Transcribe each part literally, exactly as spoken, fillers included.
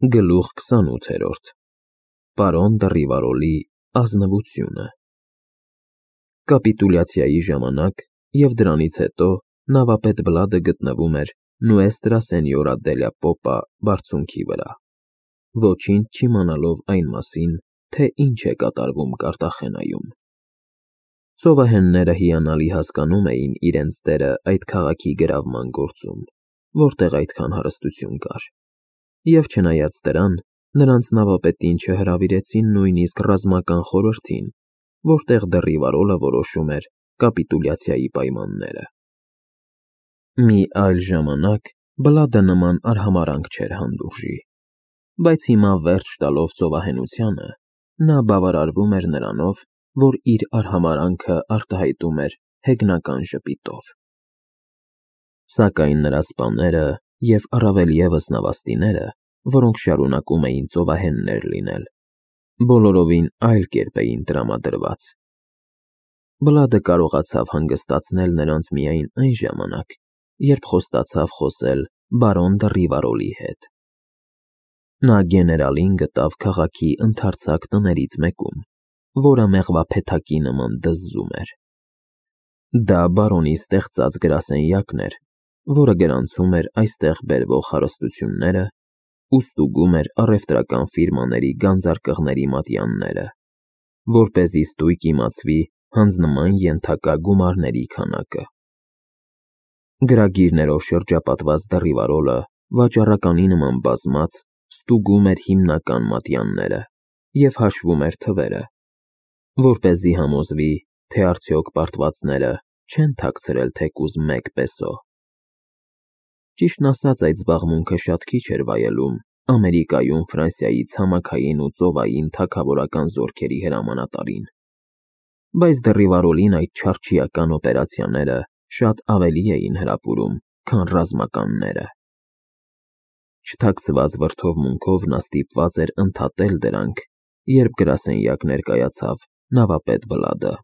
Գլուխ քսանութերորդ Պարոն Դռիվարոլի ազնվությունը Կապիտուլյացիայի ժամանակ և դրանից հետո նավապետ Բլադը գտնվում էր Նուեստրա Սենյորա դելյա Պոպա բարձունքի վրա, ոչինչ չիմանալով այն մասին, թե ինչ է կատարվում Կարտախենայում։ Ծովահենները հիանալի հասկանում էին իրենց դերը այդ քաղաքի գրավման գործում, որտեղ այդքան հարստություն կար, և չնայած դրան, նրանց նավապետին չհրավիրեցին նույնիսկ ռազմական խորհրդին, որտեղ Դռիվարոլը որոշում էր կապիտուլյացիայի պայմանները։ Մի այլ ժամանակ Բլադը նման արհամարհանք չէր հանդուրժի, բայց հիմա վերջ տալով ծովահենությանը, նա բավարարվում էր նրանով, որ իր արհամարհանքը արտահայտում էր հեգնական ժպիտով։ Սակայն նրա սպաները և առավել ևս նավաստիները, որոնք շարունակում էին ծովահեններ լինել, բոլորովին այլ կերպ էին տրամադրված։ Բլադը կարողացավ հանգստացնել նրանց միայն այն ժամանակ, երբ խոստացավ խոսել բարոն Դռիվարոլի հետ։ Նա գեներալին գտավ քաղաքի ընդարձակ տներից մեկում, որը մեղվափեթակի նման դզզում էր։ Դա բարոնի ստեղծած գրասենյակն էր, որը գրանցում էր այստեղ բերվող հարստությունները ու ստուգում էր առևտրական ֆիրմաների գանձարկղների մատյանները, որպեսզի ստույգ իմացվի հանձնման ենթակա գումարների քանակը։ Գրագիրներով շրջապատված Դռիվարոլը վաճառականի նման բազմած ստուգում էր հիմնական մատյանները և հաշվում էր թվերը, որպեսզի համոզվի, թե արդյոք պարտվածները չեն թաքցրել թեկուզ մեկ պեսո։ Ճիշտն ասած, այդ զբաղմունքը շատ քիչ էր վայելում Ամերիկայում Ֆրանսիայի ցամաքային ու ծովային թագավորական զորքերի հրամանատարին, բայց Դռիվարոլին այդ չարչիական օպերացիաները շատ ավելի էին հրապուրում, քան ռազմականները։ Չթաքցված վրդովմունքով նա ստիպված էր ընդհատել դրանք, երբ գրասենյակ ներկայացավ նավապետ Բլադը։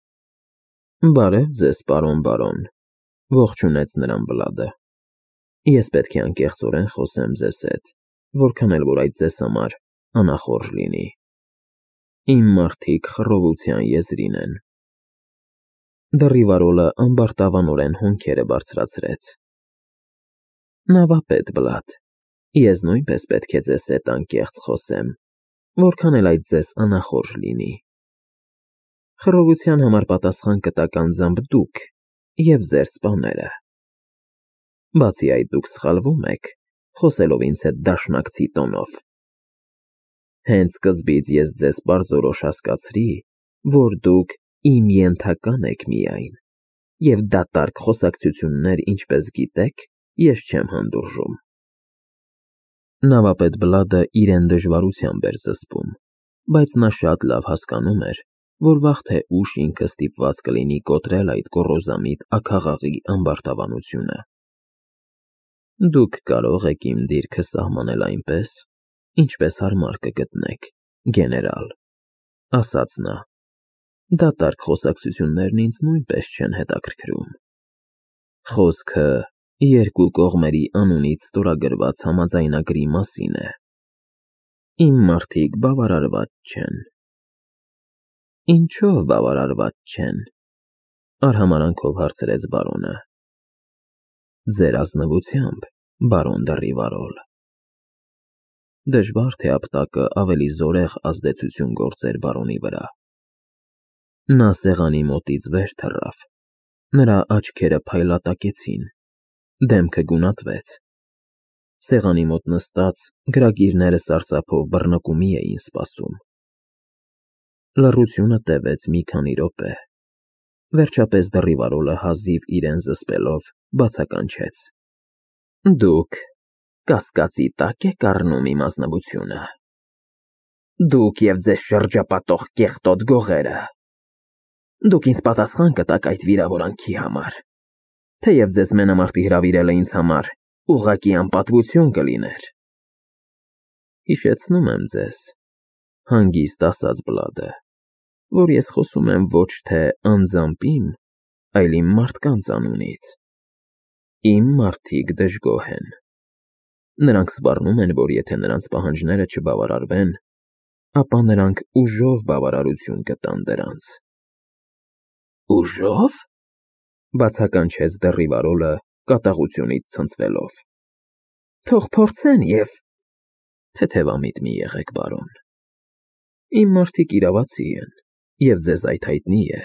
Բարև ձեզ, պարոն բարոն, ողջունեց նրան Բլադը։ Ես պետք է անկեղծորեն խոսեմ ձեզ հետ, որքան էլ որ այդ ձեզ համար անախորժ լինի։ Իմ մարդիկ խռովության եզրին են։ Դռիվարոլը ամբարտավանորեն հոնքերը բարձրացրեց։ Նավապետ Բլադ, ես նույնպես պետք է ձեզ հետ անկեղծ խոսեմ, որքան էլ այդ ձեզ անախորժ լինի։ Խռովության համար պատասխան կտաք անձամբ դուք և ձեր սպաները։ Բացի այդ, դուք սխալվում եք, խոսելով ինձ հետ դաշնակցի տոնով։ Հենց սկզբից ես ձեզ պարզորոշ հասկացրի, որ դուք իմ ենթական եք միայն, և դատարկ խոսակցություններ, ինչպես գիտեք, ես չեմ հանդուրժում։ Նավապետ Բլադը իրեն դժվարությամբ էր զսպում, բայց նա շատ լավ հասկանում էր, որ վաղ թե ուշ ինքը ստիպված կլինի կոտրել այդ գոռոզամիտ աքաղաղի ամբարտավանությունը։ Դուք կարող եք իմ դիրքը սահմանել այնպես, ինչպես հարմար կգտնեք, գեներալ, ասաց նա։ Դատարկ խոսակցություններն ինձ նույնպես չեն հետաքրքրում։ Խոսքը երկու կողմերի անունից ստորագրված համաձայնագրի մասին է։ Իմ մարդիկ բավարարված չեն։ Ինչո՞վ բավարարված չեն, արհամարհանքով հարցրեց բարոնը։ Ձեր ազնվությամբ, բարոն Դռիվարոլ։ Դժվար թե ապտակը ավելի զորեղ ազդեցություն գործեր բարոնի վրա։ Նա սեղանի մոտից վեր թռավ, նրա աչքերը փայլատակեցին, դեմքը գունատվեց։ Սեղանի մոտ նստած գրագիրները սարսափով բռնկումի էին սպասում։ Լռությունը տևեց մի քանի րոպե։ Վերջապես Դռիվարոլը հազիվ իրեն զսպելով բացականչեց. Դուք կասկածի տակ եք առնում իմ ազնվությունը։ Դուք և ձեզ շրջապատող կեղտոտ գողերը։ Դուք ինձ պատասխան կտաք այդ վիրավորանքի համար, թեև ձեզ մենամարտի հրավիրելը ինձ համար ուղղակի անպատվություն կլիներ։ Հիշեցնում եմ ձեզ, հանգիստ ասաց Բլադը, որ ես խոսում եմ ոչ թե անձամբ իմ, այլ իմ մարդկանց անունից։ Իմ մարդիկ դժգոհ են։ Նրանք սպառնում են, որ եթե նրանց պահանջները չբավարարվեն, ապա նրանք ուժով բավարարություն կտան դրանց։ Ուժով, բացականչեց Դեռիվարոլը կատաղությունից ցնցվելով։ Թող փորձեն և… Թեթևամիտ մի եղեք, բարոն։ Իմ մարդիկ իրավացի են, և ձեզ այդ հայտնի է։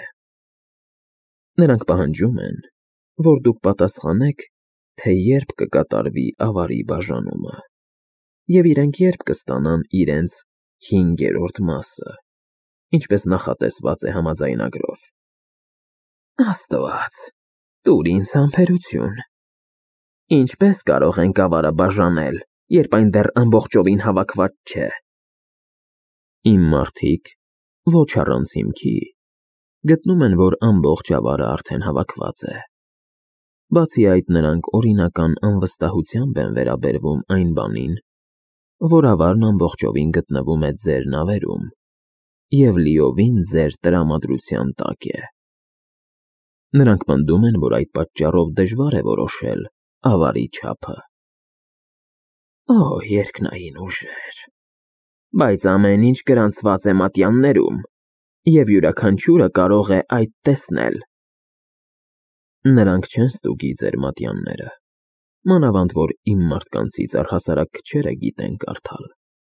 Նրանք պահանջում են, որ դուք պատասխանեք, թե երբ կկատարվի ավարի բաժանումը, և իրենք երբ կստանան իրենց հինգերորդ մասը, ինչպես նախատեսված է համաձայնագրով։ Աստված, տուր ինձ համբերություն։ Ինչպես կարող ենք ավարը բաժանել, երբ այն դեռ ամբողջովին հավաքված չէ։ Իմ մարդիկ, ոչ առանց հիմքի, գտնում են, որ ամբողջ ավարը արդեն հավաքված է։ Բացի այդ, նրանք օրինական անվստահությամբ են վերաբերվում այն բանին, որ ավարն ամբողջովին գտնվում է ձեր նավերում և լիովին ձեր տրամադրության տակ է։ Նրանք պնդում են, որ այդ պատճառով դժվար է որոշել ավարի չափը։ Օ, երկնային ուժեր, բայց ամեն ինչ գրանցված է մատյաններում, և յուրաքանչյուրը կարող է այդ տեսնել։ Նրանք չեն ստուգի ձեր մատյանները, մանավանդ որ իմ մարդկանցից առհասարակ քչերը գիտեն կարդալ։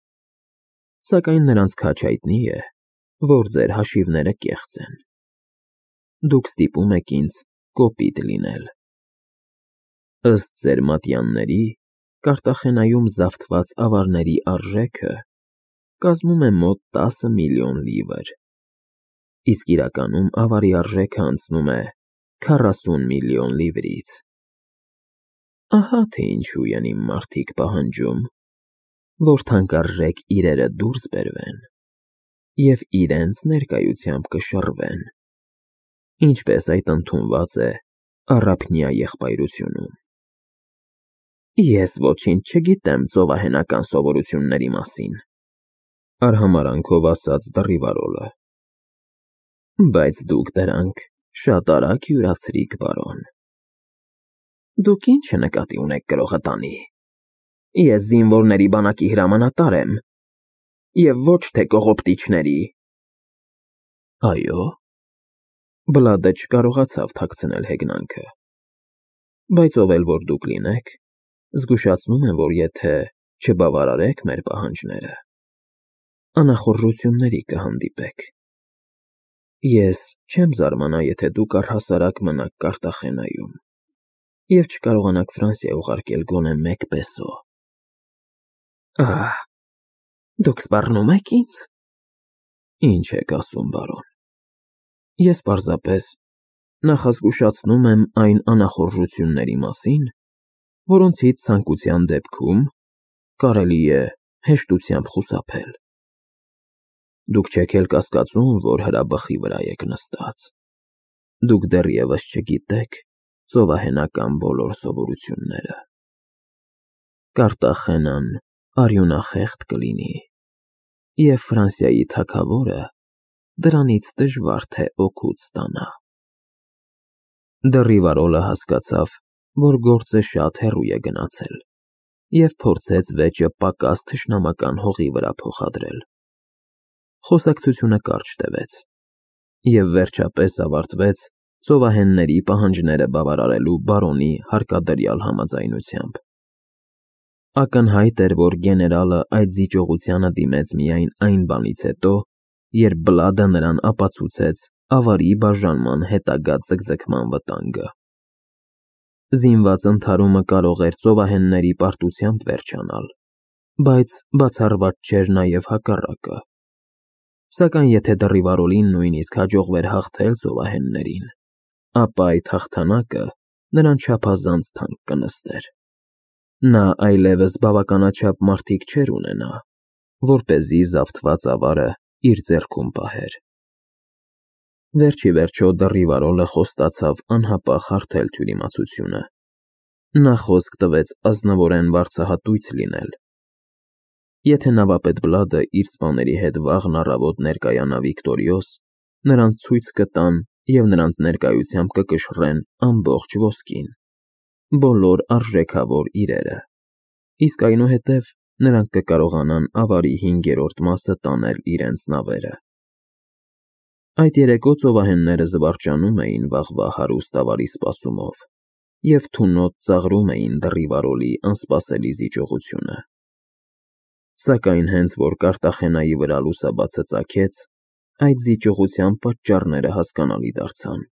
Սակայն նրանց քաջ հայտնի է, որ ձեր հաշիվները կեղծ են։ Դուք ստիպում եք ինձ կոպիտ լինել։ Ըստ ձեր մատյանների, Կարտախենայում զավթված ավարների արժեքը կազմում է մոտ տասը միլիոն լիվր, իսկ իրականում ավարի արժեքը անցնում է քառասուն միլիոն լիվրից։ Ահա թե ինչու են իմ մարդիկ պահանջում, որ թանկարժեք իրերը դուրս բերվեն և իրենց ներկայությամբ կշռվեն, ինչպես այդ ընդունված է Առափնյա եղբայրությունում։ Ես ոչինչ չգիտեմ ծովահենական սովորությունների մասին, արհամարհանքով ասաց Դեռիվարոլը։ Բայց դուք դրանք շատ արագ յուրացրիք, բարոն։ Դուք ի՞նչը նկատի ունեք կրողատանի։ Ես զինվորների բանակի հրամանատար եմ, և ոչ թե կողոպտիչների։ Այո՞։ Բլադը չկարողացավ թաքցնել հեգնանքը։ Բայց ով էլ որ դուք լինեք, զգուշացնում եմ, որ եթե չբավարարեք մեր պահանջները, անախորժությունների կհանդիպեք։ Ես չեմ զարմանա, եթե դուք առհասարակ մնաք Կարտախենայում և չկարողանաք Ֆրանսիա ուղարկել գոնե մեկ պեսո։ Ահ, դուք սպառնում եք ինձ։ Ինչ եք ասում, բարոն։ Ես պարզապես նախազգուշացնում եմ այն անախորժությունների մասին, որոնցից ցանկության դեպքում կարելի է հեշտությամբ խուսափել։ Դուք չեք էլ կասկածում, որ հրաբխի վրա եք նստած։ Դուք դեռևս չգիտեք ծովահենական բոլոր սովորությունները։ Կարտախենան արյունախեղդ կլինի, և Ֆրանսիայի թագավորը դրանից դժվար թե օգուտ ստանա։ Դեռիվարոլը հասկացավ, որ գործը շատ հեռու է գնացել, և փորձեց վեճը պակաս թշնամական հողի վրա փոխադրել։ Խոսակցությունը կարճ տևեց, և վերջապես ավարտվեց ծովահենների պահանջները բավարարելու բարոնի հարկադրյալ համաձայնությամբ։ Ակնհայտ էր, որ գեներալը այդ զիջողությանը դիմեց միայն այն բանից հետո, երբ Բլադը նրան ապացուցեց ավարի բաժանման հետագա ձգձգման վտանգը։ Զինված ընդհարումը կարող էր ծովահենների պարտությամբ վերջանալ, բայց բացառված չէր նաև հակառակը։ Սակայն եթե Դեռիվարոլին նույնիսկ հաջողվեր հաղթել ծովահեններին, ապա այդ հաղթանակը նրան չափազանց թանկ կնստեր։ Նա այլևս բավականաչափ մարդիկ չէր ունենա, որպեսզի զավթված ավարը իր ձեռքում պահեր։ Վերջիվերջո Դեռիվարոլը խոստացավ անհապաղ հարթել թյուրիմացությունը։ Նա խոսք տվեց ազնվորեն վարձահատույց լինել։ Եթե նավապետ Բլադը իր սպաների հետ վաղն առավոտ ներկայանա վիկտորիոս, նրանց ցույց կտան և նրանց ներկայությամբ կկշռեն ամբողջ ոսկին, բոլոր արժեքավոր իրերը, իսկ այնուհետև նրանք կկարողանան ավարի հինգերորդ մասը տանել իրենց նավերը։ Այդ երեկո ծովահենները զվարճանում էին վաղվա հարուստ ավարի սպասումով և թունոտ ծաղրում էին դռիվարոլի անսպասելի զիջողությունը։ Սակայն հենց որ Կարտախենայի վրա լուսաբացը ծագեց, այդ զիջողության պատճառները հասկանալի դարձան։